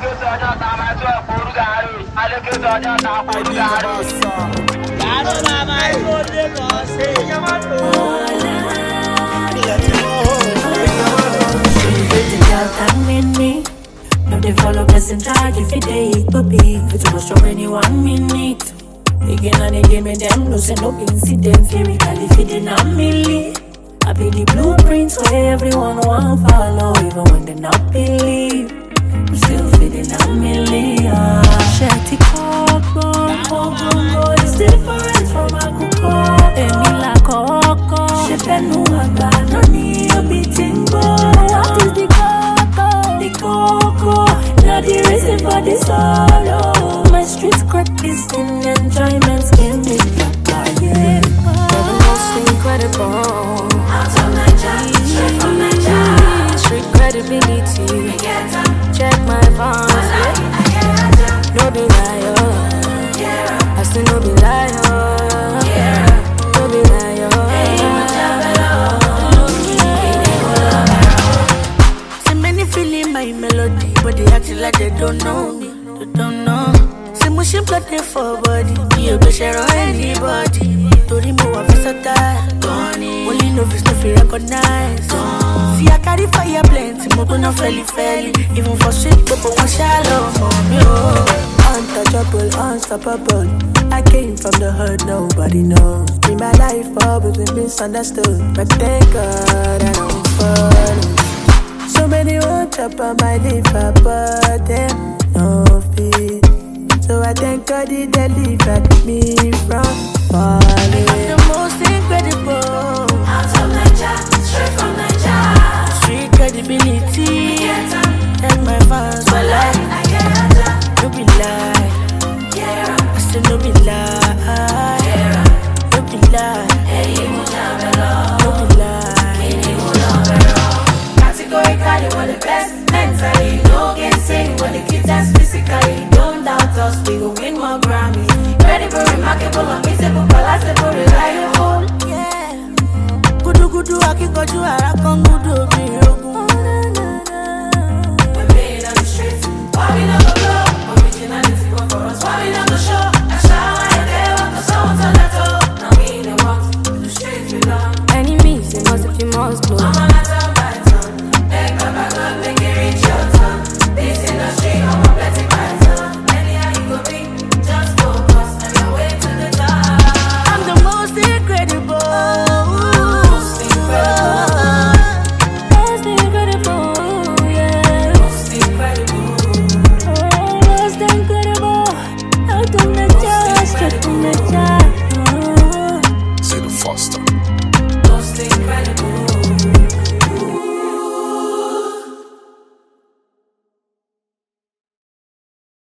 No, they follow blessing charge if it take puppy. It was show any 1 minute. Again and again, me them no say no incident. Lyrically feeding a milli. I be the blueprints where everyone want follow, even when they not believe. I'm still feeding a million. Shetty Coco, it's different from a Coco. Emila Coco, Shepenu Agba, no need a beating boy. What is the Coco? The Coco, not the reason for the sorrow. My street crack is in enjoyment, skin me yeah. The most incredible. Out of my job, straight from my job. Street credibility. Check my phone. No be liar. I still no be liar. No be liar. So many feeling my melody, but they acting like they don't know me. They don't know. Say motion plot there for body. You go share on anybody. Tori mo wa versatile. Only no fish no feel recognize. See I carry fire plenty, mo go no felly. Even for street people want shallow, mommy oh. Untouchable, unstoppable. I came from the hood, nobody knows. In my life, always been misunderstood. But thank God I don't follow. So many want up on my liver, but them no feet. So I thank God he delivered me from falling. I'm the most incredible. Out of my job, straight from my job. Street credibility. And my fans were like, no be lie. I still no be lie. No be lie. No be lie. Categorically, we're the best. Mentally, no gainsay. We're the kids that's physically. Don't doubt us, we go win more Grammys. Incredible, remarkable.